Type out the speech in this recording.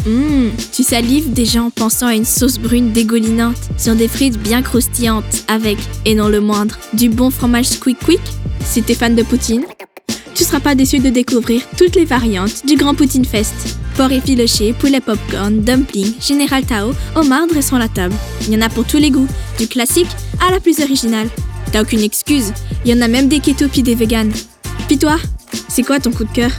Tu salives déjà en pensant à une sauce brune dégoulinante sur des frites bien croustillantes avec, et non le moindre, du bon fromage Squeak Quick. Si t'es fan de poutine, tu seras pas déçu de découvrir toutes les variantes du Grand Poutine Fest. Porc effiloché, poulet popcorn, dumpling, Général Tao, homard dresseront la table. Il y en a pour tous les goûts, du classique à la plus originale. T'as aucune excuse, il y en a même des keto puis des véganes. Puis toi, c'est quoi ton coup de cœur ?